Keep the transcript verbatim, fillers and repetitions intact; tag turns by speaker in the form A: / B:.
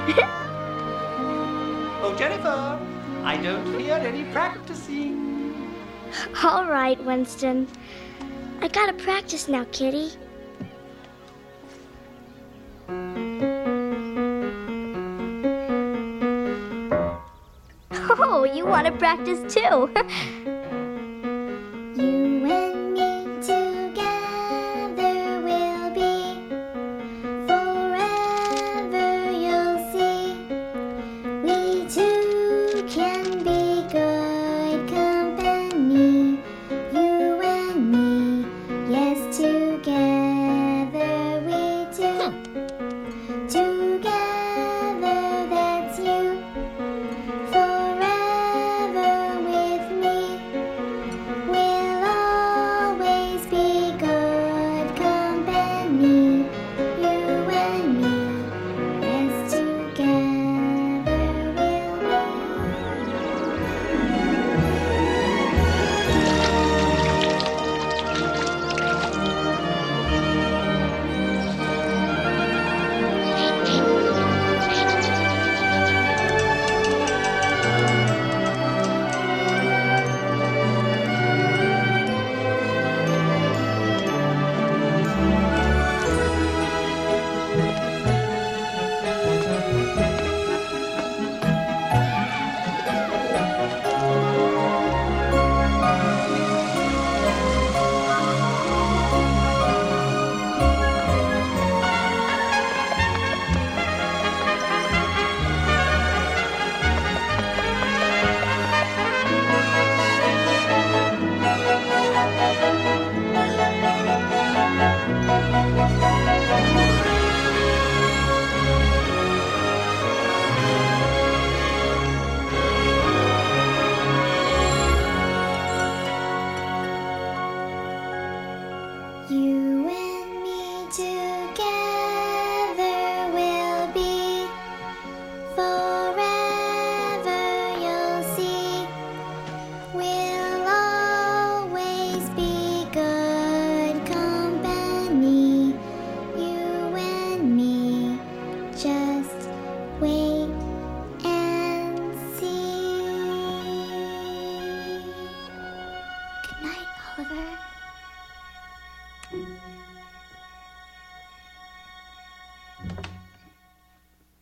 A: Oh, Jennifer, I don't hear any practicing.
B: All right, Winston. I gotta practice now, Kitty. Oh, you want to practice too.
C: You and me together will be forever, you'll see. We two can be good company. You and me, yes, together we do. Together, that's you. Forever with me. We'll always be good company. You and me, yes, together we'll You and me too.